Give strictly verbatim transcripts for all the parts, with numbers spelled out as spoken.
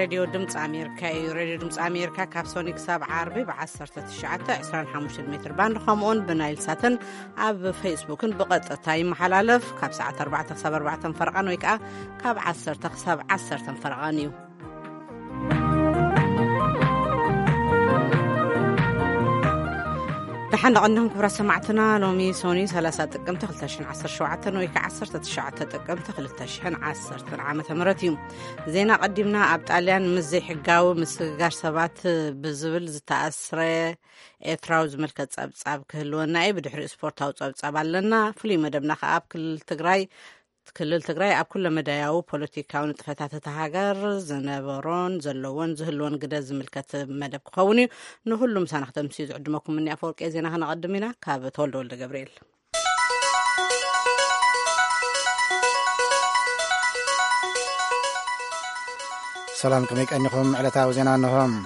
راديو دمص أمريكا راديو دمص أمريكا كابسونيك سبع عربي بعشرة تشعة عشرين خمسة متر باند خمون بنايل ساتن أب فيسبوكن بقطع تايم محلالف كاب ساعة أربعة تخسب أربعة فرقان ويكا كاب عشرة تخسب عشرة فرقانيو نحن عندهم كبر سمعتنا لومي سوني ثلاثة تقم تخلتشن عصر شوعتن ويك عصر تتشعة تقم تخلتشن عصر عامة مرتين زينا قدمنا أبطاليان مزي حقاو مسجار سبات بزبل زتأثر إتراوز ملكة صعب صعب كهلونا أي بدحر إسبورتاو صعب صعب لنا فلي مدبنا خاب كل تجراي كل تجراي أب كل مداياو بوليتيكاو نتفتات تهاجر زنبرون زلون زهلون قدز ملكة مدب خوني نهلهم سنختم سيد عدمكم مني أفورك إذا هنا قدمنا كاب تولد ولد جبريل سلام كميك أنكم على تاوزنا أنهم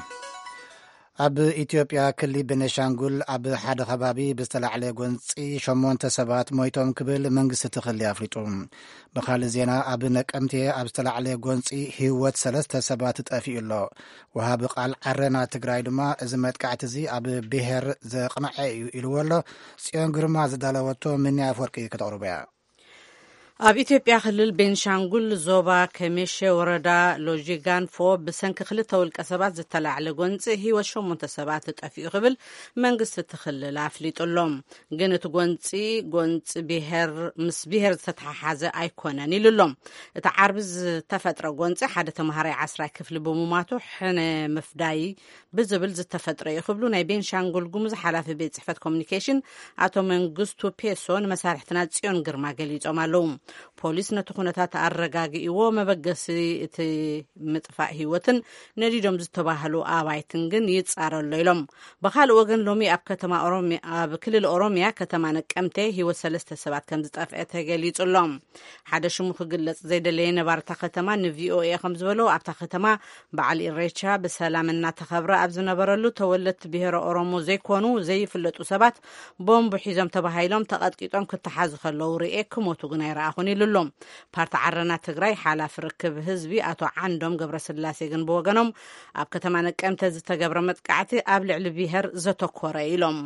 أب إثيوبيا كلي بنشانغول أب حد خبابي بستلع على جنسي شمون تسبات مويتهم كبل منجس تخلي أفريقهم بخال زينا أب نكمتي أب استلع على جنسي هوت ثلاثة سبات تأفي الله وهابق على عرنا تجرايد ما زمت كعتزي أب بهر زقنع إلولا سيان جرما زدالوتو مني أفريقي كتعربيا ኣብ ኢትዮጵያ ክልል ቤንሻንጉል ዞባ ከሜሸ ወረዳ ሎጂጋን ፎ ብሰንኪ ክልተ ውልቀ ሰባት ዝተላዕለ ጎንፂ ሂወት ሸሞንተ ሰባት ጠፊኡ ክብል መንግስቲ ትኽልል ኣፍሊጡሎም ግን እቲ ጎንፂ ጎንፂ ብሄር ምስ ብሄር ዝተተሓሓዘ ኣይኮነን ኢሉሎም እቲ ዓርቢ ዝተፈጥረ ጎንፂ ሓደ ተምሃራይ ዓስራይ ክፍሊ ብምማቱ ሕነ ምፍዳይ ብዝብል ዝተፈጥረ እዩ ክብሉ ናይ ቤንሻንጉል ጉሙዝ ሓላፊ ቤት ጽሕፈት ኮሚኒኬሽን ኣቶ መንግስቱ ፔሶ ንመሳርሕትና ጽዮን ግርማ ገሊጾም ኣለዉ ፖሊስ ነቲ ኩነታት ኣረጋጊእዎ መበገሲ እቲ ምጥፋእ ሂወትን ነዲዶም ዝተባሃሉ ኣባይትን ግን ይጻረሉ ኢሎም በኻልእ ወገን ሎሚ ኣብ ከተማ ኦሮሚያ ኣብ ክልል ኦሮሚያ ከተማ ነቀምቴ ሂወት ሰለስተ ሰባት ከም ዝጠፍአ ተገሊጹሎም ሓደ ሽሙ ክግለጽ ዘይደለየ ነባርታ ከተማ ንቪኦኤ ከም ዝበሎ ኣብታ ከተማ በዓል ኢሬቻ ብሰላም እናተኸብረ ኣብ ዝነበረሉ ተወለድቲ ብሄረ ኦሮሞ ዘይኮኑ ዘይፍለጡ ሰባት ቦምብ ሒዞም ተባሂሎም ተቐጥቂጦም ክትሓዙ ከለዉ ርኤ ክሞቱ ግን ኣይረኣኹን ኢሉሎም ፓርቲ ዓረና ትግራይ ሓላፊ ርክብ ህዝቢ ኣቶ ዓንዶም ገብረስላሴ ግን ብወገኖም ኣብ ከተማ ነቀምተ ዝተገብረ መጥቃዕቲ ኣብ ልዕሊ ብሄር ዘተኮረ ኢሎም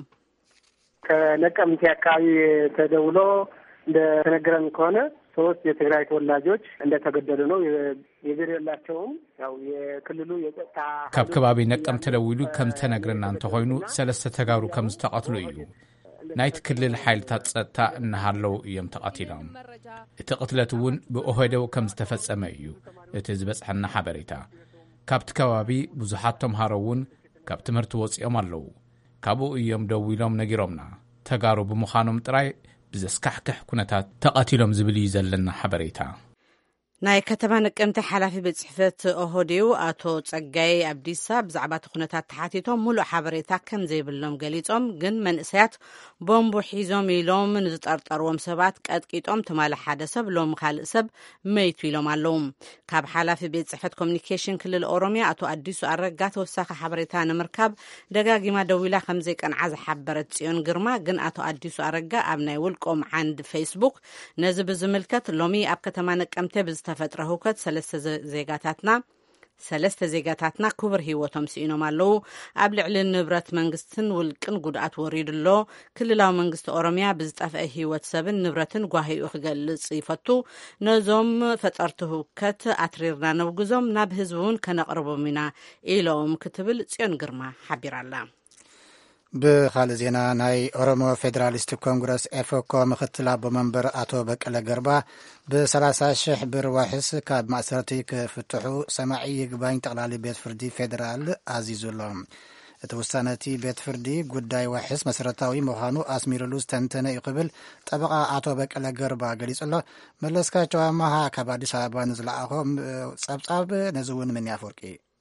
ከነቀምቴ አካባቢ ተደውሎ እንደተነገረን ከሆነ ሶስት የትግራይ ተወላጆች እንደተገደሉ ነው የገደላቸውም ያው የክልሉ የጸጥታ ካብ ከባቢ ነቀምተ ተደውሉ ከም ተነግረና እንተ ኮይኑ ሰለስተ ተጋሩ ከም ዝተቀትሉ እዩ ናይት ክልል ሓይልታት ጸጥታ እናሃለው እዮም ተቐቲሎም እቲ ቅትለት እውን ብኦህዴው ከም ዝተፈጸመ እዩ እቲ ዝበጽሐና ሓበሬታ ካብቲ ከባቢ ብዙሓት ተምሃሮ እውን ካብ ትምህርቲ ወፂኦም ኣለዉ ካብኡ እዮም ደው ኢሎም ነጊሮምና ተጋሩ ብምዃኖም ጥራይ ብዘስካሕክሕ ኩነታት ተቐቲሎም ዝብል እዩ ዘለና ሓበሬታ ናይ ከተማ ነቀምተ ሓላፊ ቤት ጽሕፈት ኦህዴው ኣቶ ጸጋይ ኣብዲሳ ብዛዕባ ኩነታት ተሓቲቶም ሙሉእ ሓበሬታ ከም ዘይብሎም ገሊጾም ግን መንእሰያት ቦምቡ ሒዞም ኢሎም ንዝጠርጠርዎም ሰባት ቀጥቂጦም ትማለ ሓደ ሰብ ሎም ካልእ ሰብ መይቱ ኢሎም ኣለዉ ካብ ሓላፊ ቤት ጽሕፈት ኮሚኒኬሽን ክልል ኦሮሚያ ኣቶ አዲሱ ኣረጋ ተወሳኺ ሓበሬታ ንምርካብ ደጋጊማ ደዊላ ከም ዘይቀንዓ ዝሓበረት ጽዮን ግርማ ግን ኣቶ አዲሱ ኣረጋ ኣብ ናይ ውልቆም ዓንድ ፌስቡክ ነዚ ብዝምልከት ሎሚ ኣብ ከተማ ነቀምተ ብዝተ ተፈጥረ ሁከት ሰለስተ ዜጋታትና ሰለስተ ዜጋታትና ክቡር ሂወቶም ሲኢኖም ኣለዉ ኣብ ልዕሊ ንብረት መንግስትን ውልቅን ጉድኣት ወሪድሎ ክልላዊ መንግስቲ ኦሮሚያ ብዝጠፍአ ሂወት ሰብን ንብረትን ጓሂኡ ክገልጽ ይፈቱ ነዞም ፈጠርቲ ሁከት ኣትሪርና ነብግዞም ናብ ህዝቡን ከነቕርቦም ኢና ኢሎም ክትብል ጽዮን ግርማ ሓቢራላ بخال زينا ناي أورمو فيدراليست كونغرس إفوكو مختل أبو منبر أتو بكلا قربا بسلاسة شح برواحس كاب مأسرتي كفتحو سماعي يقباين تغلالي بيت فردي فيدرال عزيزو اللهم توسانتي بيت فردي قداي واحس مسرتاوي مخانو أسميرلوز تنتنا يقبل طبقا أتو بكلا قربا قليس الله ملسكا جوامها كبادي شعبان نزلعهم صاب صاب نزون من يافوركي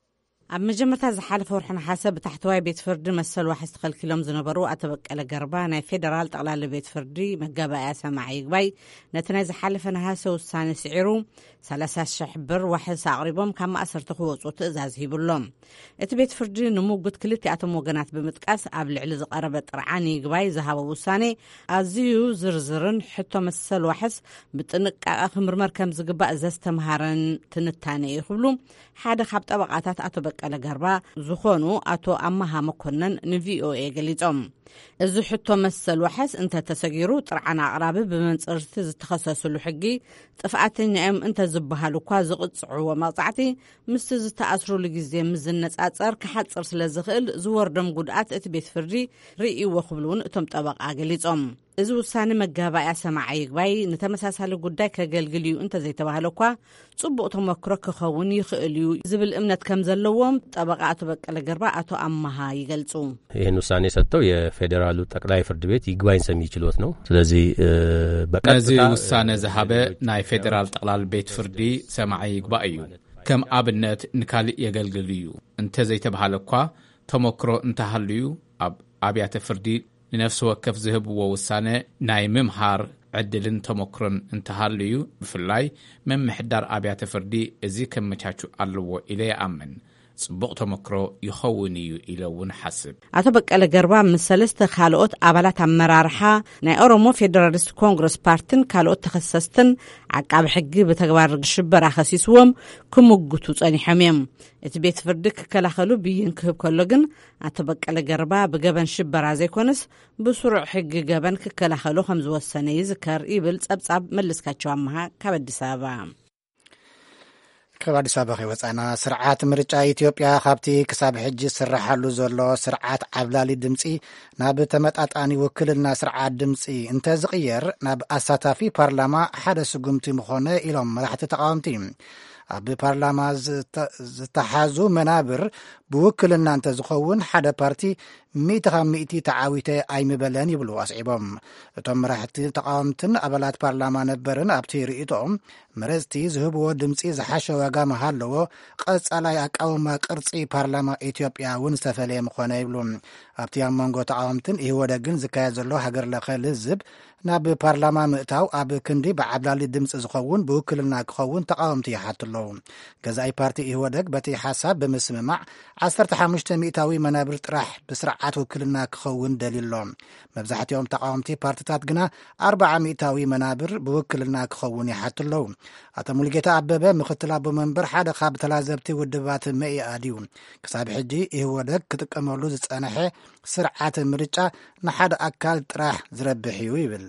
ኣብ መጀመርታ ዝሓለፈ ወርሒ ነሓሰ ብታሕተዋይ ቤት ፍርዲ መሰል ዋሕስ ተኸልኪሎም ዝነበሩ ኣቶ በቀለ ገርባ ናይ ፌደራል ጠቕላላ ቤት ፍርዲ መጋባእያ ሰማዒ ይግባይ ነቲ ናይ ዝሓለፈ ነሓሰ ውሳነ ስዒሩ ሰላሳ ሽሕ ብር ዋሕስ ኣቕሪቦም ካብ ማእሰርቲ ክወፁ ትእዛዝ ሂብሎም። እቲ ቤት ፍርዲ ንሙጉት ክልቲኣቶም ወገናት ብምጥቃስ ኣብ ልዕሊ ዝቐረበ ጥርዓን ይግባይ ዝሃቦ ውሳኔ ኣዝዩ ዝርዝርን ሕቶ መሰል ዋሕስ ብጥንቃቐ ክምርመር ከም ዝግባእ ዘስተምሃረን ትንታነ ይኽብሉ ሓደ ካብ ጠበቃታት ኣቶ በቀለ ገርባ ዝኾኑ ኣቶ ኣማሃ መኮነን ንቪኦኤ ገሊጾም። እዚ ሕቶ መሰል ዋሕስ እንተተሰጊሩ ጥርዓና ኣቕራቢ ብመንፅርቲ ዝተኸሰስሉ ሕጊ ጥፍኣተኛ እዮም እንተዝበሃሉ እኳ ዝቕፅዕዎ መቕፃዕቲ ምስቲ ዝተኣስሩሉ ግዜ ምስ ዝነጻጸር ክሓፅር ስለ ዝኽእል ዝወርዶም ጉድኣት እቲ ቤት ፍርዲ ርእይዎ ክብሉ እውን እቶም ጠበቃ ገሊጾም። እዚ ውሳነ መጋባእያ ሰማዒ ይግባይ ንተመሳሳሊ ጉዳይ ከገልግል እዩ እንተዘይተባህለ እኳ ጽቡቕ ተመክሮ ክኸውን ይኽእል እዩ ዝብል እምነት ከም ዘለዎም ጠበቃ ኣቶ በቀለ ገርባ ኣቶ ኣማሃ ይገልጹ። ይህን ውሳኔ ሰጥተው የፌዴራሉ ጠቅላይ ፍርድ ቤት ይግባኝ ሰሚ ችሎት ነው። ስለዚህ በቀጥታ እዚ ውሳነ ዝሃበ ናይ ፌዴራል ጠቅላላ ቤት ፍርዲ ሰማዒ ይግባእ እዩ። ከም ኣብነት ንካልእ የገልግል እዩ እንተዘይተባህለ እኳ ተመክሮ እንተሃልዩ ኣብ ኣብያተ ፍርዲ ንነፍሲ ወከፍ ዝህብዎ ውሳነ ናይ ምምሃር ዕድልን ተመክሮን እንተሃልዩ ብፍላይ መምሕዳር ኣብያተ ፍርዲ እዚ ከመቻቹ ኣለዎ ኢለ ይኣምን ጽቡቕ ተመክሮ ይኸውን እዩ ኢለ እውን ሓስብ። ኣቶ በቀለ ገርባ ምስ ሰለስተ ካልኦት ኣባላት ኣመራርሓ ናይ ኦሮሞ ፌደራሊስት ኮንግረስ ፓርቲን ካልኦት ተኸሰስትን ዓቃቢ ሕጊ ብተግባር ሽበራ ኸሲስዎም ክምግቱ ጸኒሖም እዮም። እቲ ቤት ፍርዲ ክከላኸሉ ብይን ክህብ ከሎ ግን ኣቶ በቀለ ገርባ ብገበን ሽበራ ዘይኮነስ ብስሩዕ ሕጊ ገበን ክከላኸሉ ከም ዝወሰነ ይዝከር ይብል ጸብጻብ መለስካቸው ኣማሃ ካብ ኣዲስ ኣበባ። ካብ ኣዲስ ኣበባ ኸይወፃና ስርዓት ምርጫ ኢትዮጵያ ካብቲ ክሳብ ሕጂ ዝስራሓሉ ዘሎ ስርዓት ዓብላሊ ድምፂ ናብ ተመጣጣኒ ውክልና ስርዓት ድምፂ እንተዝቕየር ናብ ኣሳታፊ ፓርላማ ሓደ ስጉምቲ ምኾነ ኢሎም መራሕቲ ተቃወምቲ ኣብ ፓርላማ ዝተሓዙ መናብር ብውክልና እንተዝኸውን ሓደ ፓርቲ ሚእቲ ካብ ሚእቲ ተዓዊተ ኣይምበለን ይብሉ ኣስዒቦም። እቶም መራሕቲ ተቃወምትን ኣባላት ፓርላማ ነበርን ኣብቲ ርእቶኦም መረፅቲ ዝህብዎ ድምፂ ዝሓሸ ዋጋ መሃለዎ ቀጻላይ ኣቃውማ ቅርፂ ፓርላማ ኢትዮጵያ እውን ዝተፈለየ ምኾነ ይብሉ። ኣብቲ ኣብ መንጎ ተቃወምትን ይህወደግን ዝካየድ ዘሎ ሃገር ለኸ ልዝብ ናብ ፓርላማ ምእታው ኣብ ክንዲ ብዓብላሊ ድምፂ ዝኸውን ብውክልና ክኸውን ተቃወምቲ ይሓትለው። ገዛኢ ፓርቲ ይህወደግ በቲ ሓሳብ ብምስምማዕ ዓሰርተ ሓሙሽተ ሚእታዊ መናብር ጥራሕ ብስርዓት ውክልና ክኸውን ደሊሎም። መብዛሕትኦም ተቃወምቲ ፓርቲታት ግና ኣርባዓ ሚእታዊ መናብር ብውክልና ክኸውን ይሓትለው። ኣቶ ሙሉጌታ ኣበበ ምክትል ኣቦ መንበር ሓደ ካብ ተላዘብቲ ውድባት መኢኣድ እዩ። ክሳብ ሕጂ ይህወደግ ክጥቀመሉ ዝጸንሐ ስርዓት ምርጫ ንሓደ አካል ጥራሕ ዝረብሕ እዩ ይብል።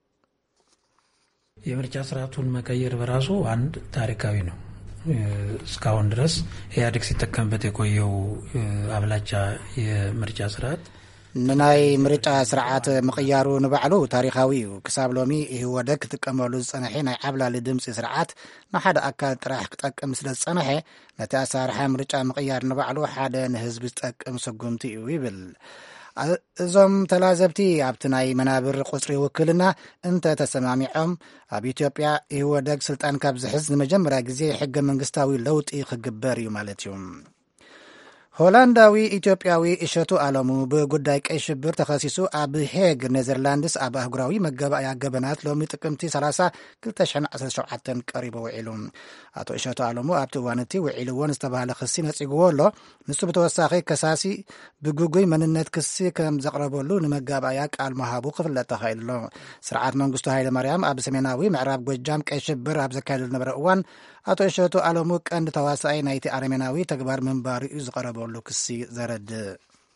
የምርጫ ስርዓቱን መቀየር በራሱ አንድ ታሪካዊ ነው። እስካሁን ድረስ ኢህአዴግ ሲጠቀምበት የቆየው አብላጫ የምርጫ ስርዓት ንናይ ምርጫ ስርዓት ምቅያሩ ንባዕሉ ታሪካዊ እዩ። ክሳብ ሎሚ ይህወደግ ክጥቀመሉ ዝጸንሐ ናይ ዓብላሊ ድምፂ ስርዓት ንሓደ ኣካል ጥራሕ ክጠቅም ስለ ዝጸንሐ ነቲ ኣሰራርሓ ምርጫ ምቅያር ንባዕሉ ሓደ ንህዝቢ ዝጠቅም ስጉምቲ እዩ ይብል። እዞም ተላዘብቲ ኣብቲ ናይ መናብር ቁፅሪ ውክልና እንተ ተሰማሚዖም ኣብ ኢትዮጵያ ይህወደግ ስልጣን ካብ ዝሕዝ ንመጀመርያ ግዜ ሕገ መንግስታዊ ለውጢ ክግበር እዩ ማለት እዩ። ሆላንዳዊ ኢትዮጵያዊ እሸቱ ኣለሙ ብጉዳይ ቀይ ሽብር ተኸሲሱ ኣብ ሄግ ኔዘርላንድስ ኣብ ኣህጉራዊ መገባእያ ገበናት ሎሚ ጥቅምቲ ሰላሳ ክልተ ሽሕን ዓሰርተ ሸውዓተን ቀሪቡ ውዒሉ። ኣቶ እሸቱ ኣለሙ ኣብቲ እዋን እቲ ውዒልዎን ዝተባሃለ ክሲ ነፂግዎ ኣሎ። ንሱ ብተወሳኺ ከሳሲ ብጉጉይ መንነት ክሲ ከም ዘቕረበሉ ንመጋባእያ ቃል መሃቡ ክፍለጥ ተኻኢሉ ኣሎ። ስርዓት መንግስቱ ሃይለ ማርያም ኣብ ሰሜናዊ ምዕራብ ጎጃም ቀይ ሽብር ኣብ ዘካየደሉ ነበረ እዋን ኣቶ እሸቱ ኣለሙ ቀንዲ ተዋሳኢ ናይቲ ኣረሜናዊ ተግባር ምንባሩ እዩ ዝቐረበሉ ክሲ ዘረድእ።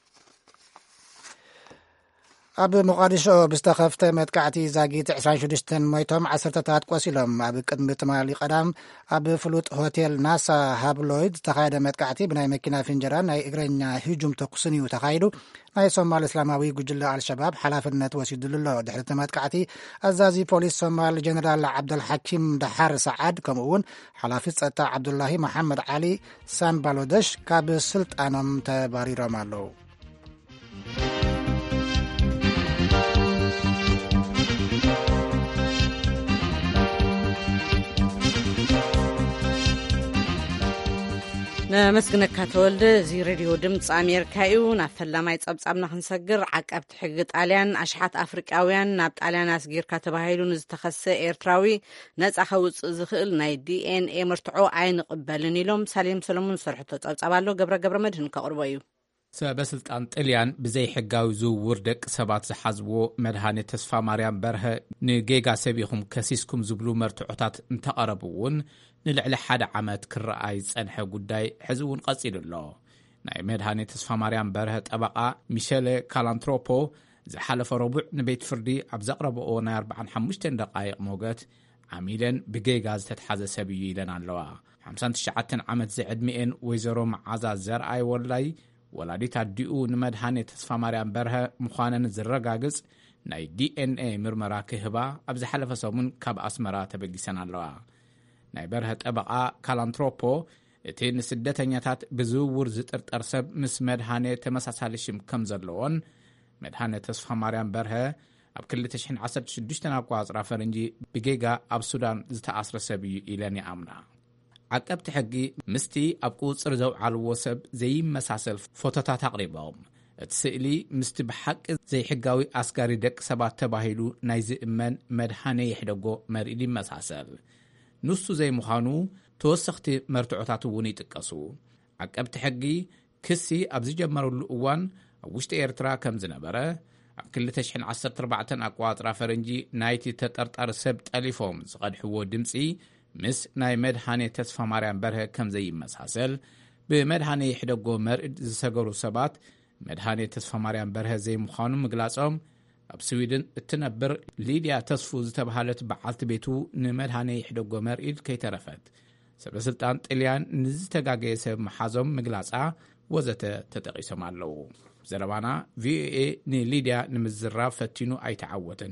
ኣብ ሞቃዲሾ ብዝተኸፍተ መጥቃዕቲ ዛጊት ዕስራን ሽዱሽተን ሞይቶም ዓሰርተታት ቆሲሎም ኣብ ቅድሚ ትማሊ ቀዳም ኣብ ፍሉጥ ሆቴል ናሳ ሃብሎይድ ዝተኻየደ መጥቃዕቲ ብናይ መኪና ፍንጀራን ናይ እግረኛ ህጁም ተኩስን እዩ ተኻይዱ። ናይ ሶማል እስላማዊ ጉጅለ አልሸባብ ሓላፍነት ወሲዱሉ ኣሎ። ድሕሪ እቲ መጥቃዕቲ ኣዛዚ ፖሊስ ሶማል ጀነራል ዓብደልሓኪም ዳሓር ሰዓድ ከምኡውን ሓላፊ ጸጥታ ዓብዱላሂ መሐመድ ዓሊ ሳንባሎደሽ ካብ ስልጣኖም ተባሪሮም ኣለዉ። መስግነካ ተወልደ እዚ ሬድዮ ድምፂ ኣሜሪካ እዩ። ናብ ፈላማይ ጸብጻብና ክንሰግር ዓቀብቲ ሕጊ ጣልያን ኣሽሓት ኣፍሪቃውያን ናብ ጣልያን ኣስጊርካ ተባሂሉ ንዝተኸሰ ኤርትራዊ ነጻ ከውፅእ ዝኽእል ናይ ዲኤንኤ ምርትዖ ኣይንቕበልን ኢሎም ሳሌም ሰሎሞን ዝሰርሕቶ ጸብጻብ ኣሎ። ገብረ ገብረ መድህን ከቕርቦ እዩ። ሰበስልጣን ጣልያን ብዘይ ሕጋዊ ዝውውር ደቂ ሰባት ዝሓዝዎ መድሃኒት ተስፋ ማርያም በርሀ ንጌጋ ሰቢኹም ከሲስኩም ዝብሉ መርትዖታት እንተቐረቡ እውን ንልዕሊ ሓደ ዓመት ክረኣይ ዝጸንሐ ጉዳይ ሕዚ እውን ቀጺሉ ኣሎ። ናይ መድሃኒት ተስፋ ማርያም በርሀ ጠበቓ ሚሸለ ካላንትሮፖ ዝሓለፈ ረቡዕ ንቤት ፍርዲ ኣብ ዘቕረብኦ ናይ ኣርባዓን ሓሙሽተን ደቓይቕ ሞገት ዓሚለን ብጌጋ ዝተተሓዘ ሰብ እዩ ኢለን ኣለዋ። ሓምሳን ትሽዓተን ዓመት ዝዕድሚኤን ወይዘሮ መዓዛ ዘርኣይ ወላይ ወላዲት ኣዲኡ ንመድሃኒት ተስፋ ማርያም በርሀ ምዃነን ዝረጋግጽ ናይ ዲኤንኤ ምርመራ ክህባ ኣብ ዝሓለፈ ሰሙን ካብ ኣስመራ ተበጊሰን ኣለዋ። ናይ በርሀ ጠበቓ ካላንትሮፖ እቲ ንስደተኛታት ብዝውውር ዝጥርጠር ሰብ ምስ መድሃኒት ተመሳሳሊ ሽም ከም ዘለዎን መድሃኒት ተስፋ ማርያም በርሀ ኣብ ክልተ ሽሕን ዓሰርተ ሽዱሽተ ኣቆጻጽራ ፈረንጂ ብጌጋ ኣብ ሱዳን ዝተኣስረ ሰብ እዩ ኢለን ይኣምና። ዓቀብቲ ሕጊ ምስቲ ኣብ ቁፅር ዘውዓልዎ ሰብ ዘይመሳሰል ፎቶታት ኣቕሪቦም እቲ ስእሊ ምስቲ ብሓቂ ዘይሕጋዊ ኣስጋሪ ደቂ ሰባት ተባሂሉ ናይ ዝእመን መድሃነ ይሕደጎ መርኢድ ይመሳሰል። ንሱ ዘይምዃኑ ተወሰኽቲ መርትዖታት እውን ይጥቀሱ። ዓቀብቲ ሕጊ ክሲ ኣብ ዝጀመረሉ እዋን ኣብ ውሽጢ ኤርትራ ከም ዝነበረ ኣብ ክልተ ሽሕን ዓሰርተ ኣርባዕተ ኣቆጻጽራ ፈረንጂ ናይቲ ተጠርጣሪ ሰብ ጠሊፎም ዝቐድሕዎ ድምፂ ምስ ናይ መድሃኒት ተስፋ ማርያም በርሀ ከም ዘይመሳሰል ብመድሃነ ይሕደጎ መርኢድ ዝሰገሩ ሰባት መድሃኒት ተስፋ ማርያም በርሀ ዘይምዃኑ ምግላጾም ኣብ ስዊድን እትነብር ሊድያ ተስፉ ዝተባሃለት በዓልቲ ቤቱ ንመድሃነ ይሕደጎ መርኢድ ከይተረፈት ሰበስልጣን ጣልያን ንዝተጋገየ ሰብ መሓዞም ምግላጻ ወዘተ ተጠቂሶም ኣለዉ። ዘረባና ቪኦኤ ንሊድያ ንምዝራብ ፈቲኑ ኣይተዓወትን።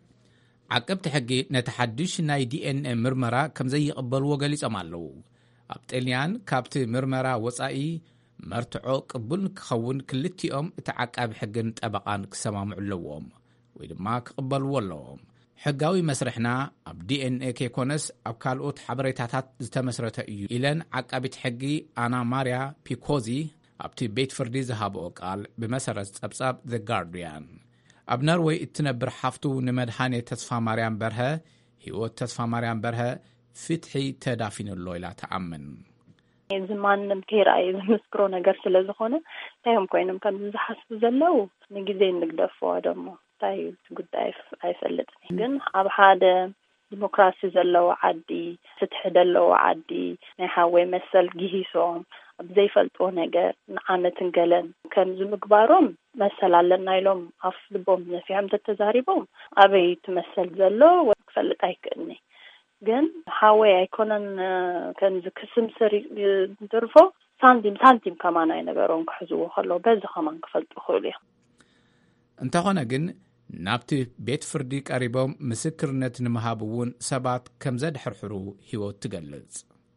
ዓቀብቲ ሕጊ ነቲ ሓድሽ ናይ ዲኤንኤ ምርመራ ከም ዘይቕበልዎ ገሊጾም ኣለዉ። ኣብ ጣልያን ካብቲ ምርመራ ወጻኢ መርትዖ ቅቡል ክኸውን ክልቲኦም እቲ ዓቃቢ ሕግን ጠበቓን ክሰማምዑ ኣለዎም ወይ ድማ ክቕበልዎ ኣለዎም። ሕጋዊ መስርሕና ኣብ ዲኤንኤ ከይኮነስ ኣብ ካልኦት ሓበሬታታት ዝተመስረተ እዩ ኢለን ዓቃቢት ሕጊ ኣና ማርያ ፒኮዚ ኣብቲ ቤት ፍርዲ ዝሃብኦ ቃል ብመሰረት ጸብጻብ ዘ ጋርዲያን ኣብ ነርወይ እትነብር ሓፍቱ ንመድሃኒት ተስፋ ማርያም በርሀ ህይወት ተስፋ ማርያም በርሀ ፍትሒ ተዳፊኑሎ ኢላ ተኣምን። እዚ ማንም ከይራይ ዝምስክሮ ነገር ስለ ዝኾነ ታይም ኮይኖም ከም ዝሓስቡ ዘለው ንግዜ ንግደፎ ደሞ ታይ ጉዳይ ኣይፈልጥን። ግን ኣብ ሓደ ዲሞክራሲ ዘለዎ ዓዲ ፍትሒ ዘለዎ ዓዲ ናይ ሓወይ መሰል ግሂሶም ኣብ ዘይፈልጦ ነገር ንዓመትን ገለን ከም ዝምግባሮም መሰል ኣለና ኢሎም ኣፍ ልቦም ነፊዖም ተተዛሪቦም ኣበይ ትመሰል ዘሎ ክፈልጥ ኣይክእልኒ። ግን ሓወይ ኣይኮነን ከምዚ ክስም ስር ዝርፎ ሳንቲም ሳንቲም ከማን ኣይነበሮም ክሕዝዎ ከለው በዚ ከማን ክፈልጡ ክእሉ እዮም። እንተኾነ ግን ናብቲ ቤት ፍርዲ ቀሪቦም ምስክርነት ንምሃብ እውን ሰባት ከም ዘድሕርሕሩ ህይወት ትገልጽ።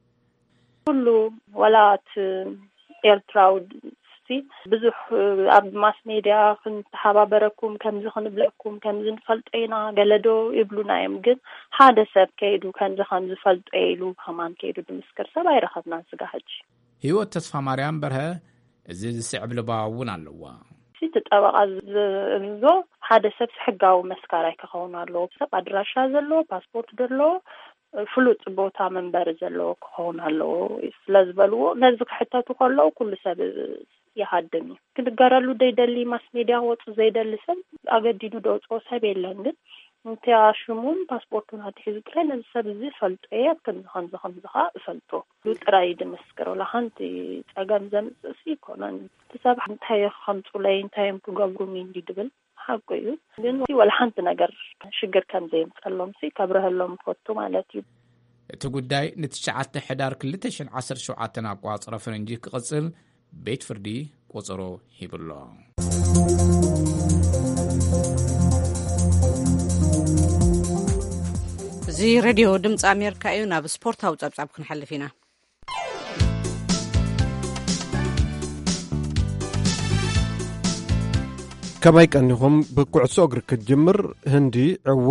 ኩሉ ወላት ኤርትራዊ ብዙሕ ኣብ ማስ ሜድያ ክንተሓባበረኩም ከምዚ ክንብለኩም ከምዚ ንፈልጦና ገለዶ ይብሉና እዮም። ግን ሓደ ሰብ ከይዱ ከምዚ ከምዚ ፈልጦ ኢሉ ከማን ከይዱ ድምስክር ሰብ ኣይረኸብናን ስጋሕጂ። ህይወት ተስፋ ማርያም በርሀ እዚ ዝስዕብ ልባ እውን ኣለዋ። እቲ ጠበቓ ዝብሎ ሓደ ሰብ ሕጋዊ መስካራይ ክኸውን ኣለዎ። ሰብ ኣድራሻ ዘለዎ ፓስፖርት ዘለዎ ፍሉጥ ቦታ መንበሪ ዘለዎ ክኸውን ኣለዎ ስለዝበልዎ ነዚ ክሕተቱ ከለዉ ኩሉ ሰብ ይሃድም እዩ። ክንገረሉ ደይደሊ ማስ ሜድያ ወፁ ዘይደሊ ሰብ ኣገዲዱ ደውፅኦ ሰብ የለን። ግን እንተያሽሙን ፓስፖርቱን ኣትሒዙ ጥራይ ነዚ ሰብ እዚ ፈልጦ እየ ከምዚ ከምዚ ከምዚ ከዓ እፈልጦ ጥራይ ድምስክሮ ለሓንቲ ፀገም ዘምፅእ ሲ ይኮነን። እቲ ሰብ እንታይ ከምፁለይ እንታይ ክገብሩኒ እንዲ ድብል ሓቂ እዩ። ግን ወላ ሓንቲ ነገር ሽግር ከም ዘየምፀሎም ሲ ከብረህሎም ፈቱ ማለት እዩ። እቲ ጉዳይ ንትሽዓተ ሕዳር ክልተ ሽሕን ዓሰርተ ሸውዓተ ኣቆጻጽራ ፈረንጂ ክቕጽል ቤት ፍርዲ ቁጽሮ ሂብሎ። እዚ ሬድዮ ድምፂ ኣሜሪካ እዩ። ናብ ስፖርታዊ ጸብጻብ ክንሓልፍ ኢና። ከመይ ቀኒኹም ብኩዕሶ እግሪ ክትጅምር ህንዲ ዕውት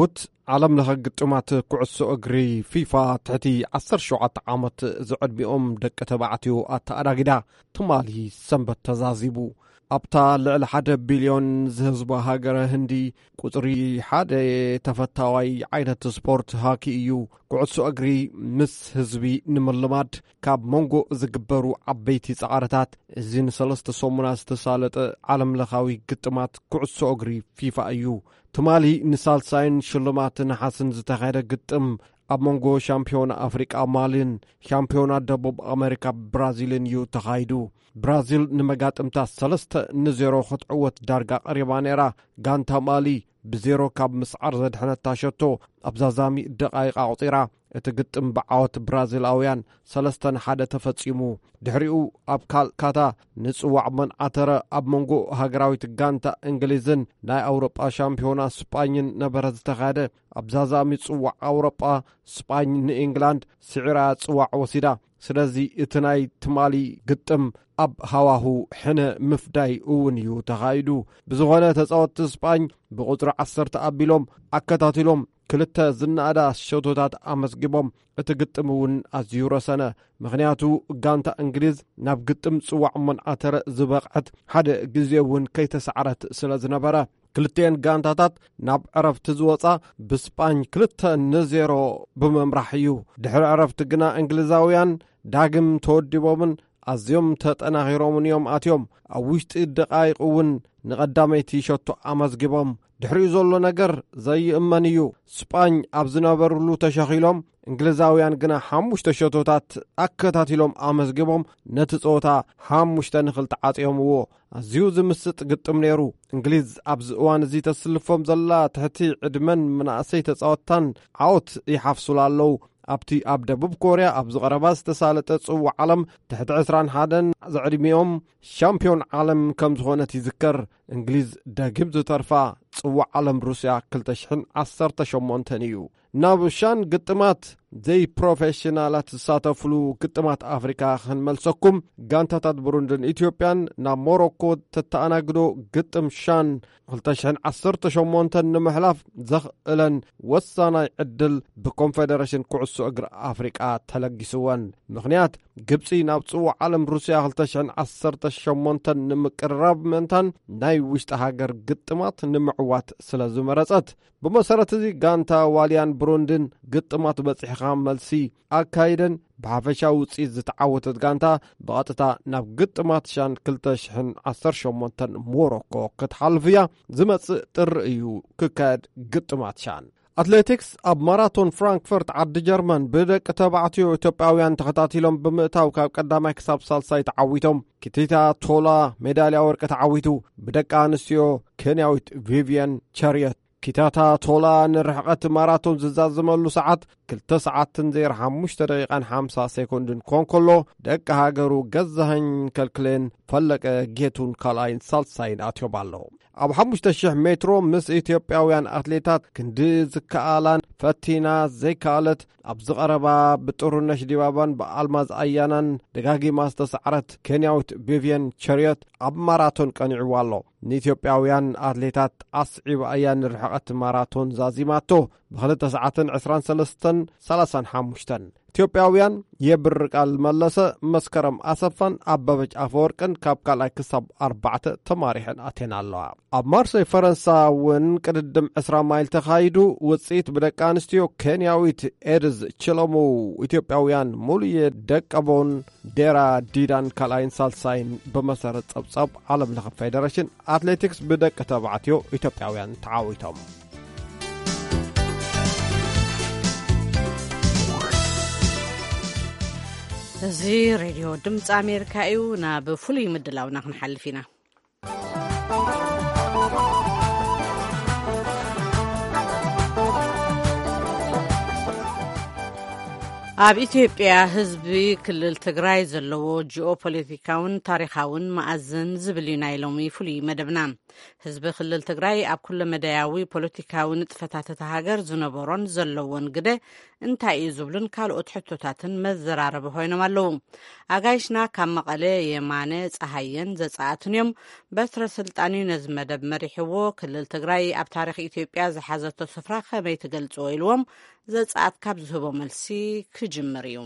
ዓለም ለኸ ግጥማት ኩዕሶ እግሪ ፊፋ ትሕቲ ዓሰርተ ሸውዓተ ዓመት ዝዕድሚኦም ደቂ ተባዕትዮ ኣተኣዳጊዳ ትማሊ ሰንበት ተዛዚቡ ኣብታ ልዕሊ ሓደ ቢልዮን ዝህዝባ ሃገረ ህንዲ ቁፅሪ ሓደ ተፈታዋይ ዓይነት ስፖርት ሃኪ እዩ ኩዕሶ እግሪ ምስ ህዝቢ ንምልማድ ካብ መንጎ ዝግበሩ ዓበይቲ ፃዕርታት እዚ ንሰለስተ ሰሙናት ዝተሳለጠ ዓለም ለኻዊ ግጥማት ኩዕሶ እግሪ ፊፋ እዩ ትማሊ ንሳልሳይን ሽልማት ነሓስን ዝተኻየደ ግጥም ኣብ መንጎ ሻምፒዮና ኣፍሪቃ ማሊን ሻምፒዮና ደቡብ ኣሜሪካ ብራዚልን እዩ ተኻይዱ ብራዚል ንመጋጥምታ ሰለስተ ንዜሮ ክትዕወት ዳርጋ ቀሪባ ነይራ ጋንታ ማሊ ብዜሮ ካብ ምስዓር ዘድሕነታ ሸቶ ኣብዛዛሚ ደቃይቃ ቁጢራ እቲ ግጥም ብዓወት ብራዚላውያን ሰለስተ ንሓደ ተፈጺሙ ድሕሪኡ ኣብ ካልካታ ንጽዋዕ መንዓተረ ኣብ መንጎ ሃገራዊት ጋንታ እንግሊዝን ናይ ኣውሮጳ ሻምፒዮና ስጳኝን ነበረ ዝተኻየደ ኣብዛዛሚ ጽዋዕ ኣውሮጳ ስጳኝ ንኢንግላንድ ስዒራ ጽዋዕ ወሲዳ ስለዚ እቲ ናይ ትማሊ ግጥም ኣብ ሃዋሁ ሕነ ምፍዳይ እውን እዩ ተኻይዱ ብዝኾነ ተጻወትቲ ስጳኝ ብቁጥሪ ዓሰርተ ኣቢሎም ኣከታቲሎም ክልተ ዝናኣዳ ሸቶታት ኣመስጊቦም እቲ ግጥም እውን ኣዝዩ ረሰነ ምኽንያቱ ጋንታ እንግሊዝ ናብ ግጥም ጽዋዕ መንዓተረ ዝበቕዐት ሓደ ግዜ እውን ከይተሰዓረት ስለ ዝነበረ ክልተን ጋንታታት ናብ ዕረፍቲ ዝወፃ ብስጳኝ ክልተ ንዜሮ ብምምራሕ እዩ ድሕሪ ዕረፍቲ ግና እንግሊዛውያን ዳግም ተወዲቦምን ኣዝዮም ተጠናኺሮምን እዮም ኣትዮም ኣብ ውሽጢ ደቃይቕ እውን ንቐዳመይቲ ሸቶ ኣመስጊቦም ድሕሪኡ ዘሎ ነገር ዘይእመን እዩ ስጳኝ ኣብ ዝነበሩሉ ተሸኺሎም እንግሊዛውያን ግና ሓሙሽተ ሸቶታት ኣከታቲሎም ኣመስጊቦም ነቲ ጸወታ ሓሙሽተ ንኽልተ ዓጺዮምዎ ኣዝዩ ዝምስጥ ግጥም ነይሩ እንግሊዝ ኣብዚ እዋን እዚ ተስልፎም ዘላ ትሕቲ ዕድመን መናእሰይ ተጻወታን ዓወት ይሓፍሱላ ኣለዉ ኣብቲ ኣብ ደቡብ ኮርያ ኣብ ዝቐረባ ዝተሳለጠ ጽዋዕ ዓለም ትሕቲ ዕስራን ሓደን ዘዕድሚኦም ሻምፒዮን ዓለም ከም ዝኾነት ይዝከር እንግሊዝ ዳግም ዝተርፋ ጽዋዕ ዓለም ሩስያ ክልተ ሽሕን ዓሰርተ ሸሞንተን እዩ ናብ ሻን ግጥማት ዘይ ፕሮፌሽናላት ዝሳተፍሉ ግጥማት ኣፍሪካ ክንመልሰኩም ጋንታታት ቡሩንድን ኢትዮጵያን ናብ ሞሮኮ ተተኣናግዶ ግጥም ሻን ክልተ ሽሕን ዓሰርተ ሸሞንተን ንምሕላፍ ዘኽእለን ወሳናይ ዕድል ብኮንፌደሬሽን ኩዕሶ እግሪ ኣፍሪቃ ተለጊስወን ምኽንያት ግብፂ ናብ ጽዋዕ ዓለም ሩስያ ክልተ ሽሕን ዓሰርተ ሸሞንተን ንምቅርራብ ምእንታን ናይ ውሽጢ ሃገር ግጥማት ንምዕዋት ስለ ዝመረጸት ብመሰረት እዚ ጋንታ ዋልያን ብሩንድን ግጥማት በፂሕኻ መልሲ ኣካይደን ብሓፈሻዊ ውፅኢት ዝተዓወተት ጋንታ ብቐጥታ ናብ ግጥማት ሻን ክልተ ሽሕን ዓሰርተ ሸሞንተን ሞሮኮ ክትሓልፍ እያ ዝመጽእ ጥሪ እዩ ክካየድ ግጥማት ሻን ኣትሌቲክስ ኣብ ማራቶን ፍራንክፈርት ዓዲ ጀርመን ብደቂ ተባዕትዮ ኢትዮጵያውያን ተኸታቲሎም ብምእታው ካብ ቀዳማይ ክሳብ ሳልሳይ ተዓዊቶም ኪቲታ ቶላ ሜዳልያ ወርቂ ተዓዊቱ ብደቂ ኣንስትዮ ኬንያዊት ቪቪየን ቸርየት ኪታታ ቶላ ንርሕቐት ማራቶን ዝዛዘመሉ ሰዓት ክልተ ሰዓትን ዜሮ ሓሙሽተ ደቂቃን ሓምሳ ሴኮንድን ኮንኮሎ ደቂ ሃገሩ ገዛኸኝ ከልክሌን ፈለቀ ጌቱን ካልኣይን ሳልሳይን ኣትዮም ኣለዉ ኣብ ሓሙሽተ ሽሕ ሜትሮ ምስ ኢትዮጵያውያን ኣትሌታት ክንዲ ዝከኣላን ፈቲና ዘይከኣለት ኣብ ዝቐረባ ብጥሩነሽ ዲባባን ብኣልማዝ ኣያናን ደጋጊማ ዝተሰዓረት ኬንያዊት ቪቪየን ቸርየት ኣብ ማራቶን ቀኒዕዋ ኣሎ ንኢትዮጵያውያን ኣትሌታት ኣስዒብ ኣያን ርሕቐት ማራቶን ዛዚማቶ ብክልተ ሰዓትን ዕስራን ሰለስተን ሰላሳን ሓሙሽተን ኢትዮጵያውያን የብርቃል መለሰ መስከረም ኣሰፋን ኣበበች ኣፈወርቅን ካብ ካልኣይ ክሳብ ኣርባዕተ ተማሪሐን ኣቴን ኣለዋ ኣብ ማርሴይ ፈረንሳ እውን ቅድድም ዕስራ ማይል ተኻይዱ ውፅኢት ብደቂ ኣንስትዮ ኬንያዊት ኤድዝ ችሎሙ ኢትዮጵያውያን ሙሉየ ደቀቦን ዴራ ዲዳን ካልኣይን ሳልሳይን ብመሰረት ጸብጻብ ዓለም ለኸ ፌዴሬሽን ኣትሌቲክስ ብደቂ ተባዕትዮ ኢትዮጵያውያን ተዓዊቶም እዚ ሬድዮ ድምፂ ኣሜሪካ እዩ ናብ ፍሉይ ምድላውና ክንሓልፍ ኢና ኣብ ኢትዮጵያ ህዝቢ ክልል ትግራይ ዘለዎ ጂኦፖለቲካውን ታሪኻውን ማዕዘን ዝብል ናይ ሎሚ ፍሉይ መደብና ህዝቢ ክልል ትግራይ ኣብ ኩሉ መዳያዊ ፖለቲካዊ ንጥፈታት እታ ሃገር ዝነበሮን ዘለዎን ግደ እንታይ እዩ ዝብሉን ካልኦት ሕቶታትን መዘራረቢ ኮይኖም ኣለዉ። ኣጋይሽና ካብ መቐለ የማነ ፀሃየን ዘፀኣትን እዮም። በትረ ስልጣን ነዚ መደብ መሪሕዎ ክልል ትግራይ ኣብ ታሪክ ኢትዮጵያ ዝሓዘቶ ስፍራ ከመይ ትገልጽዎ ኢልዎም ዘፀኣት ካብ ዝህቦ መልሲ ክጅምር እዩ።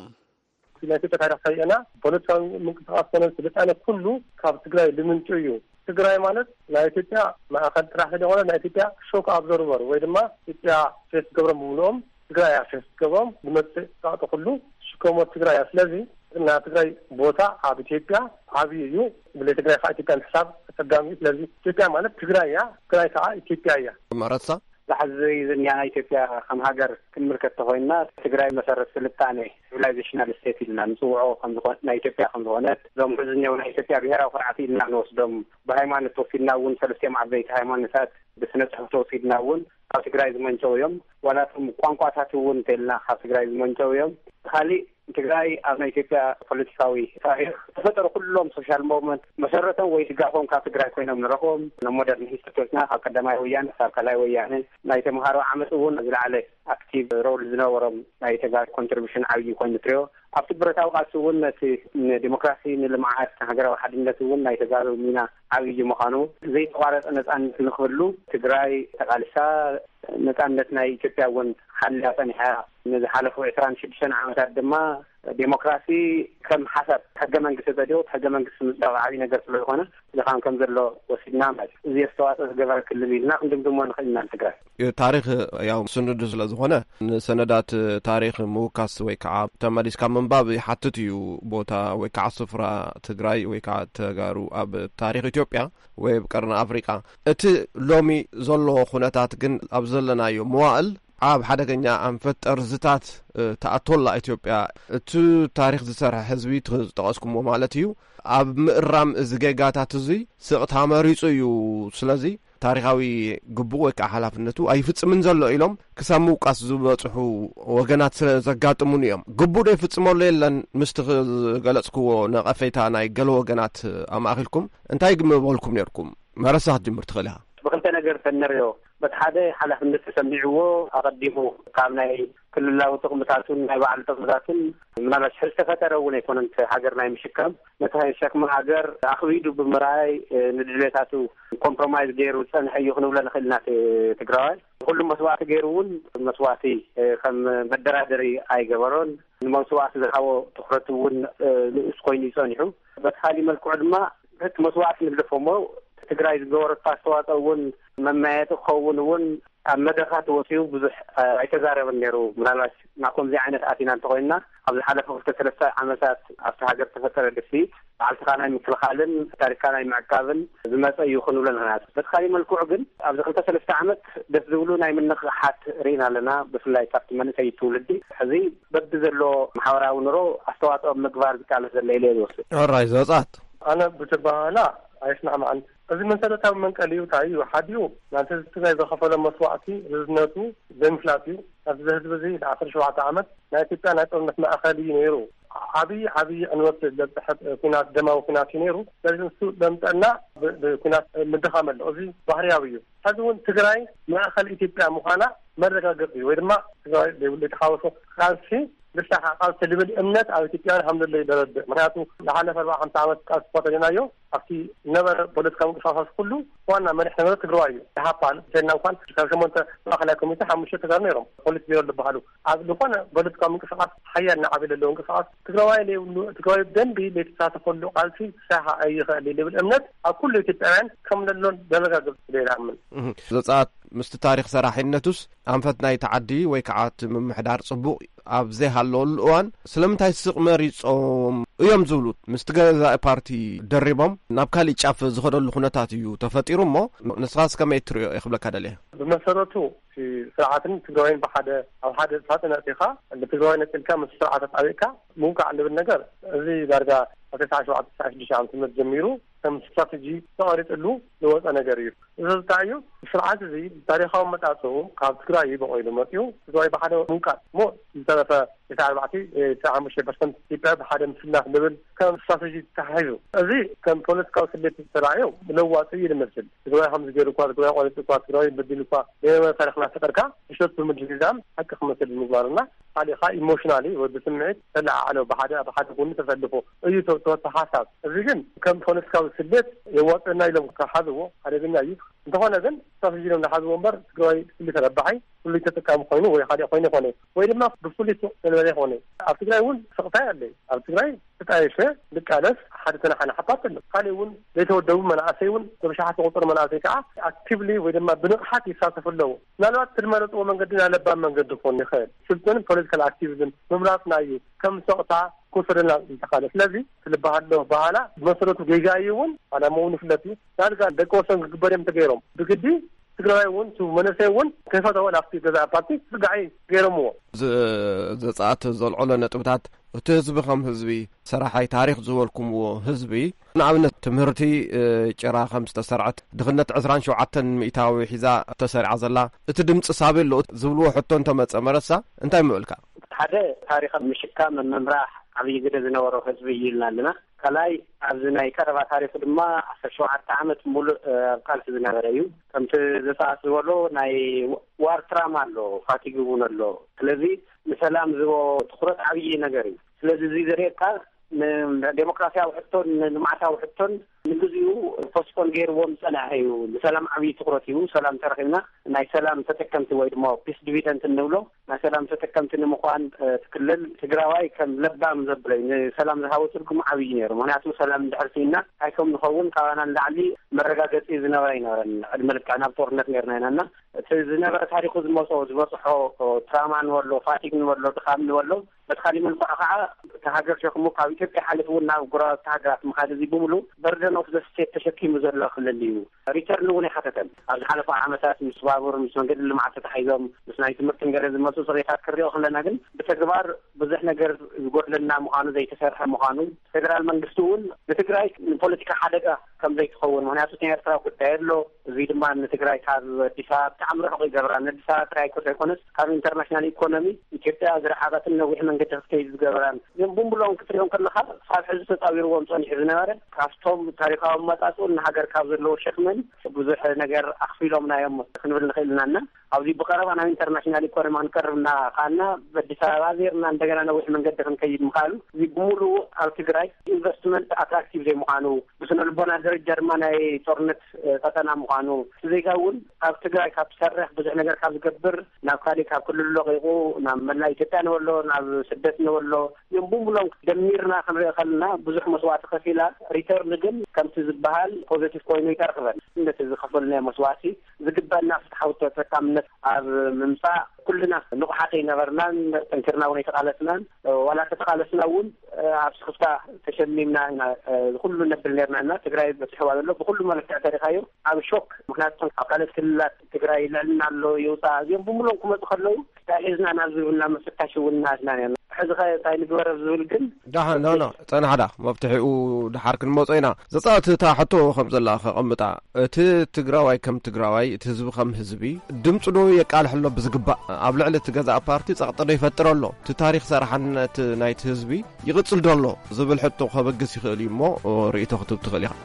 ናይ ኢትዮጵያ ታሪክ ሳይና ፖለቲካዊ ምንቅስቃስ ኮነ ስልጣነ ኩሉ ካብ ትግራይ ልምንጩ እዩ። ትግራይ ማለት ናይ ኢትዮጵያ ማእከል ጥራሕ ስለሆነ ናይ ኢትዮጵያ ሾክ አብዘርቨር ወይ ድማ ኢትዮጵያ ፌስ ገብሮም ብሎም ትግራይ ፌስ ገብሮም ብመጽእ ጣጣ ኩሉ ሽኮሞ ትግራይ ስለዚ ናይ ትግራይ ቦታ ኣብ ኢትዮጵያ ዓብይ እዩ። ብለ ትግራይ ካ ኢትዮጵያ ሕሳብ ተጋሚ ስለዚ ኢትዮጵያ ማለት ትግራይ ያ ትግራይ ካ ኢትዮጵያ ያ ማረሳ لحظة إذا إثيوبيا خم هاجر كل كتهوينا تجري مسار السلطانة civilization state لنا نسوعه خم نا إثيوبيا خم زوانات زم حزنيا ونا إثيوبيا بهرا وفرعتي لنا نوصدم بهايمان التوفيلنا ون ثلاثة مع بيت هايمان نسات بسنة توفيلنا ون أو تجري زمان شويم ولا قام قاتات ون تلنا خاص تجري زمان شويم خالي تجري أنا إثيوبيا بوليتيكاوي تاريخ تفتروا كلهم سوشيال موفمنت مسرة ويتجاههم كاتجري كوينا من رقم نمودرن هيستورينا أكاديمية ويان ساكلاي ويان نايت مهارو عمل ون نزل عليه أكتيف رول زنورم نايت جار كونتريبيوشن عالي كون تريو أفتبر تاوقات ون في ديمقراطية للمعارض هجرة واحد من ون نايت جار مينا عالي مخانو زي قارة أن أن نخبرلو تجري تقالسا نتعنتنا إثيوبيا ون حل ثانيها نزل حلفوا عشرين شبشان عمتات دما ديمقراطي كم حسب حاجة من قصة ديوت حاجة من قصة مستوى عالي نقص له هنا إذا كان كم زلوا وسيدنا مال زي استوات جبر كل بينا عندهم دموع خلينا نتقرأ تاريخ يوم سند زل هنا سندات تاريخ موكاس ويكعب تمارس كم من باب حطتيو بوتا ويكع صفرة تجري ويكع تجارو أب تاريخ إثيوبيا وبقرن أفريقيا ات لومي زلوا خناتات جن أبزلنا يوم موال عاب حدقنيا أنفت أرزتات تأطول إثيوبيا تو تاريخ زسرح حزبي تقاسكم ومالتيو عاب مقرام زجاجات زي سقط هامريصو يو سلازي تاريخاوي قبوة كحلافنتو أي فتس من زلو إلهم كسامو قاس زبطحو وغنات زقاطمون يوم قبو دي فتس موليلن مستغل قلتكو نقفيتا ناي قلو وغنات أم أخيلكم انتاي قم بولكم نيركم مرسا هدمر تخليها بقلت نقر فنريو بس هذا حلف نتسمعوه أقدمه كامناي كل الله تقمتاتون ناي بعد تقمتاتون من الشهر سفترة ونيكون انت حجرنا يمشكم متى الشك ما حجر أخويدو بمراي ندلتاتو كومبرومايز جيرو سن حيخنو لنا خلنا تجراي كل مسوات جيرون مسواتي خم بدرادري أي جبرون المسوات ذهوا تخرطون سكويني صانعو بس هذه ملكود ما هت مسوات ندلفهمه تجراي الدور التاسوات أول مما يتخون ون مدخات وسيو بزح اعتذار بالنيرو ملاش معكم زي عينة آتينا انتقلنا قبل الحدث وقت ثلاثة عمسات أفتحاجر تفتر الدفيت عالتقانا مثل خالن تاريخانا مع كاظن بمسا يخنوا لنا ناس بس خالي ملكو عقل قبل الحدث ثلاثة عمت دفذولونا من نقحات رينا لنا بفلاي كابت من سيتولدي حزي بدزر له محاورة ونرو أستوات أب مقبار بكالة الليلة يوصل الرئيس وصعت أنا بتبقى لا عايشنا معا أزي من سنة من قليل تعيي وحديو نانت تزاي بخفل مسوعتي رزناتو بنفلاتي أفزهد بزي لعشر شوعة عمت ناتي بتانات أنك ما أخالي نيرو عبي عبي أنوات لتحت كنات دما وكنات نيرو لازم سوء دمتقنا بكنات مدخامل أزي بحرياويو هذون تقرأي ما أخالي إتبقى مخانا مرقا قربي ويرما تقرأي بيقول لك حاوصو خالسي لسه قال سلبي الأمنات على تكيان الحمد لله درد مراتو لحالة فربع خمسة عامات قاس فاطلنا يو أفتي نبر بولد كم قصاص كله وأنا من إحنا نرد روايو تحقان جينا وكان كم أنت أخلاكم أنت حمشة تغنيرهم قلت بيرد بحاله عبد لقنا بولد كم قصاص حيا نعبد اللون قصاص تقرأي لي تقرأي بدن بي لتساعد كله قال في ساحة أي خلي لي بالأمنات أكل تتعين كم اللون بلغة قبل العمل. زات مست تاريخ سراحينتوس أنفتنا يتعدي ويكعات من محدار صبوق أبزه هالول وان سلمتاي سق مريصوم يوم زولوت مستغزا بارتي دربهم نابكالي ጫፍ ዝኸደሉ ሁነታት እዩ ተፈጢሩ ሞ ንስኻስ ከመይ ትሪኦ ይኽብለካ ደለየ ብመሰረቱ في سرعة تجوين بحد أو حد فاتنا فيها اللي تجوين الكام السرعة تعيكا ممكن عند بالنجار زي درجة تسعة شو تسعة عشر عام تمجميرو كم استراتيجي صارت له لو أنا جريب إذا تعيو السرعة زي تاريخهم متعصو كاب تقرأي بقول ماتيو تجوين بحد ممكن مو طرف የተአርባዕቲ ተዓሙሽ ፐርሰንት ኢትዮጵያ በሓደ ምስልና ንብል ከም ስትራቴጂ ተሓሒዙ እዚ ከም ፖለቲካዊ ስሌት ተራእዮ ለዋፂ ይመስል ትግራይ ከም ዝገይሩ እኳ ትግራይ ቆለጥ እኳ ትግራይ በዲሉ እኳ ታሪክና ተጠርካ እሸት ብምድልዛም ሓቂ ክመስል ምግባርና ካሊኻ ኢሞሽናሊ ወዲ ስምዒት ተላዓለ ብሓደ ብሓደ ጎኒ ተሰልፎ እዩ ተወተ ሓሳብ እዚ ግን ከም ፖለቲካዊ ስሌት የዋፅና ኢሎም ካሓዝዎ ሓደገኛ እዩ እንተኾነ ግን ስትራቴጂ ኢሎም ዝሓዝዎ እምበር ትግራይ ፍሉይ ተረባሓይ ፍሉይ ተጠቃሚ ኮይኑ ወይ ካሊእ ኮይኑ ይኮነ ወይ ድማ ብፍሉይ ተለበለ ይኮነ ኣብ ትግራይ እውን ስቕታይ ኣለ ኣብ ትግራይ ተጣየሸ ልቃለስ ሓደ ተናሓና ሓፓት ኣሎ ካሊእ እውን ዘይተወደቡ መናእሰይ እውን ብሸሓት ቁጥር መናእሰይ ከዓ ኣክቲቭሊ ወይ ድማ ብንቕሓት ይሳተፉ ኣለዉ ምናልባት ትመረፅዎ መንገዲ ናለባ መንገዲ ክኾን ይኽእል ስልጡን ፖለቲካል ኣክቲቪዝም ምምራፅና እዩ ከም ሰቕታ ኩስርና ይተኻለ ስለዚ ትልባሃለሁ ባህላ መሰረቱ ጌጋ እዩ እውን ዓላማ እውን ይፍለጥ እዩ ዳርጋ ደቂ ወሰን ክግበር እዮም ተገይሮም ብግዲ ትግራይ እውን መንእሰይ እውን ከይፈተወ ናብቲ ገዛ ፓርቲ ስጋዒ ገይሮምዎ ዘጻአት ዘልዕሎ ነጥብታት እቲ ህዝቢ ከም ህዝቢ ሰራሓይ ታሪክ ዝበልኩምዎ ህዝቢ ንኣብነት ትምህርቲ ጭራ ከም ዝተሰርዐት ድኽነት عشرين وسبعة ሚእታዊ ሒዛ ተሰሪዓ ዘላ እቲ ድምፂ ሳቤሎ ዝብልዎ ሕቶ እንተመፀ መረሳ እንታይ ምዕልካ ሓደ ታሪክ ምሽካም መምራሕ ዓብይ ግደ ዝነበሮ ህዝቢ ይልና ኣለና ከላይ ኣብዚ ናይ ቀረባ ታሪክ ድማ عشرة وسبعة ዓመት ሙሉእ ቃልሲ ዝነበረ እዩ ከምቲ ዘጻአት ዝበሎ ናይ ዋር ትራማ ኣሎ ፋቲግ እውን ኣሎ ስለዚ ንሰላም ዝቦ ትኩረት ዓብይ ነገር እዩ ስለዚ እዚ ዘሪካ ዲሞክራሲያዊ ሕቶን ልምዓታዊ ሕቶን ንግዚኡ ፖስፖን ገይርዎም ፀናሕ እዩ ንሰላም ዓብይ ትኩረት እዩ ሰላም ተረኺብና ናይ ሰላም ተጠቀምቲ ወይ ድማ ፒስ ዲቪደንት እንብሎ ናይ ሰላም ተጠቀምቲ ንምዃን ትክልል ትግራዋይ ከም ለባም ዘብለይ ንሰላም ዝሃቦ ትርጉም ዓብይ ነይሩ ምክንያቱ ሰላም እንድሕርሲና ኣይኮም ንኸውን ካባና ንላዕሊ መረጋገፂ ዝነበረ ይነበረን ዕድመ ልክዕ ናብ ጦርነት ነርና ኢና እና እቲ ዝነበረ ታሪኩ ዝመፅኦ ዝበፅሖ ትራማ ንበሎ ፋቲግ ንበሎ ድኻም ንበሎ በትኻሊ መልክዕ ከዓ ተሃገር ሸክሙ ካብ ኢትዮጵያ ሓሊፍ እውን ናብ ጉራባት ሃገራት ምኻድ እዚ ብምሉእ በርደን ኦፍ ዘ ስቴት ተሸኪሙ ዘሎ ክልል እዩ ሪተርን እውን ይሓተተን ኣብ ዝሓለፈ ዓመታት ምስ ባቡር ምስ መንገዲ ልምዓት ተታሒዞም ምስ ናይ ትምህርቲ ገለ ዝመፁ ፅሬታት ክሪኦ ከለና ግን ብተግባር ብዙሕ ነገር ዝጎድለና ምዃኑ ዘይተሰርሐ ምዃኑ ፌደራል መንግስቲ እውን ንትግራይ ፖለቲካ ሓደጋ ከም ዘይትኸውን ምክንያቱ ናይ ኤርትራ ጉዳይ ኣሎ እዚ ድማ ንትግራይ ካብ ኣዲስ ኣበባ ብጣዕሚ ርሑቕ ይገብራ ንኣዲስ ኣበባ ጥራይ ኣይኮነስ ካብ ኢንተርናሽናል ኢኮኖሚ ኢትዮጵያ ዝረሓቐትን ነዊሕ መንገዲ ክትከይድ ዝገበራን እዞም ቡምብሎም ክትሪኦም ከለካ ካብ ሕዚ ተፃዊርዎም ፀኒሑ ዝነበረ ካብቶም ታሪካዊ መጣፅኡ ንሃገር ካብ ዘለዎ ሸክምን ብዙሕ ነገር ኣኽፊሎምናዮም ክንብል ንኽእል ኢና ኣብዚ ብቀረባ ናብ ኢንተርናሽናል ኢኮኖሚ ክንቀርብና ካልና በአዲስ ኣበባ ዜርና እንደገና ነዊሕ መንገዲ ክንከይድ ምኻሉ እዚ ብምሉእ ኣብ ትግራይ ኢንቨስትመንት ኣትራክቲቭ ዘይምዃኑ ብስነ ልቦና ደረጃ ድማ ናይ ጦርነት ቀጠና ምዃኑ ስለዚጋ እውን ኣብ ትግራይ ካብ ዝሰርሕ ብዙሕ ነገር ካብ ዝገብር ናብ ካሊእ ካብ ክልል ለቂቑ ናብ መላእ ኢትዮጵያ ንበሎ ናብ ስደት ንበሎ እዮም ብምሎም ደሚርና ክንሪኦ ከለና ብዙሕ መስዋዕቲ ከፊላ ሪተርን ግን ከምቲ ዝበሃል ፖዚቲቭ ኮይኑ ይተርክበን እንደቲ ዝኸፈልናዮ መስዋዕቲ ዝግበአና ፍትሓዊ ተጠቃምነት ኣብ ምምፃእ ኩልና ንቑሓት ይነበርናን ጠንኪርና እውን የተቃለስናን ዋላ ተተቃለስና እውን ኣብ ስክፍታ ተሸሚምና ኩሉ ነብል ነርና እና ትግራይ በፅሕዋ ዘሎ ብኩሉ መልክዕ ተሪኻዮ ኣብ ሾክ ምክንያቱ ኣብ ካልኦት ክልላት ትግራይ ልዕልና ኣሎ ይውፃእ እዚኦም ብምሎም ክመፁ ከለዉ ሒዝና ናብ ዝብልና መፍታሽ እውን ናትና ነርና ሕዚ ኸ እንታይ ንግበረ ዝብል ግን ዳሓ ኖ ኖ ፀናሕዳ መብትሒኡ ድሓር ክንመፆ ኢና ዘፃእቲ እታ ሕቶ ከም ዘላ ከቐምጣ እቲ ትግራዋይ ከም ትግራዋይ እቲ ህዝቢ ከም ህዝቢ ድምፁ ዶ የቃልሕሎ ብዝግባእ ኣብ ልዕሊ እቲ ገዛእ ፓርቲ ፀቕጢ ዶ ይፈጥር ኣሎ እቲ ታሪክ ሰራሕነት ናይቲ ህዝቢ ይቕፅል ዶሎ ዝብል ሕቶ ከበግስ ይኽእል እዩ እሞ ርእቶ ክትብ ትኽእል ኢኻ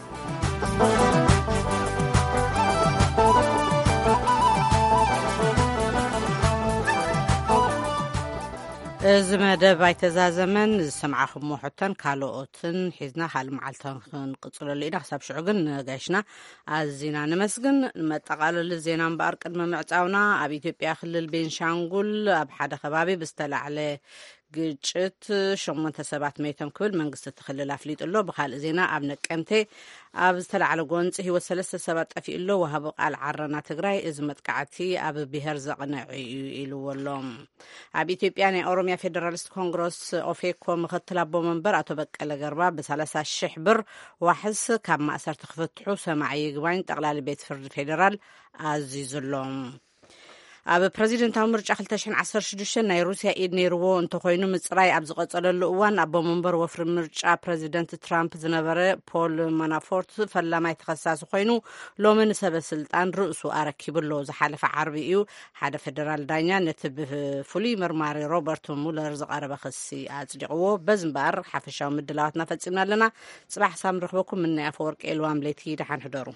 እዚ መደብ ኣይተዛዘመን ዝሰምዓኹም ሕቶን ካልኦትን ሒዝና ካል መዓልተን ክንቅፅለሉ ኢና ክሳብ ሽዑ ግን ጋይሽና ኣዝና ንመስግን መጠቃለሊ ዜና እምበኣር ቅድሚ ምዕፃውና ኣብ ኢትዮጵያ ክልል ቤንሻንጉል ኣብ ሓደ ከባቢ ብዝተላዕለ ግጭት ሸሞንተ ሰባት መይቶም ክብል መንግስቲ ትክልል ኣፍሊጡ ኣሎ ብካልእ ዜና ኣብ ነቀምቴ ኣብ ዝተላዕለ ጎንፂ ሂወት ሰለስተ ሰባት ጠፊኡ ኣሎ ወሃቢ ቃል ዓረና ትግራይ እዚ መጥቃዕቲ ኣብ ብሄር ዘቕንዕ እዩ ኢልዎ ኣሎ ኣብ ኢትዮጵያ ናይ ኦሮሚያ ፌደራሊስት ኮንግረስ ኦፌኮ ምክትል ኣቦ መንበር ኣቶ በቀለ ገርባ ብሰላሳ ሽሕ ብር ዋሕስ ካብ ማእሰርቲ ክፍትሑ ሰማዒ ይግባኝ ጠቅላሊ ቤት ፍርዲ ፌደራል ኣዚዙሎም ኣብ ፕረዚደንታዊ ምርጫ ክልተ ሽሕን ዓሰርተ ሽዱሽተ ናይ ሩስያ ኢድ ነይርዎ እንተኮይኑ ምፅራይ ኣብ ዝቐጸለሉ እዋን ኣቦ መንበር ወፍሪ ምርጫ ፕረዚደንት ትራምፕ ዝነበረ ፖል ማናፎርት ፈላማይ ተኸሳሲ ኮይኑ ሎሚ ንሰበስልጣን ርእሱ ኣረኪብሎ ዝሓለፈ ዓርቢ እዩ ሓደ ፌደራል ዳኛ ነቲ ብፍሉይ መርማሪ ሮበርት ሙለር ዝቐረበ ክሲ ኣጽዲቕዎ። በዚ እምበር ሓፈሻዊ ምድላዋትና ፈጺምና ኣለና። ጽባሕ ሳብ ንረኽበኩም ምናይ ኣፈወርቂ ኤልዋም ለይቲ ደሓን ሕደሩ።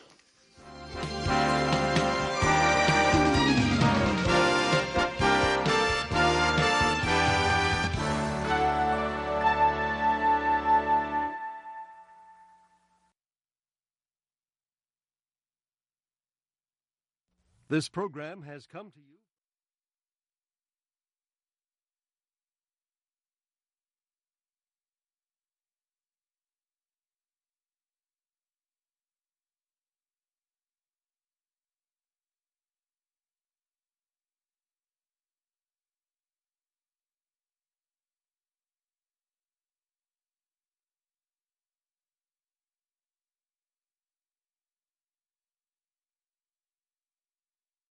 This program has come to you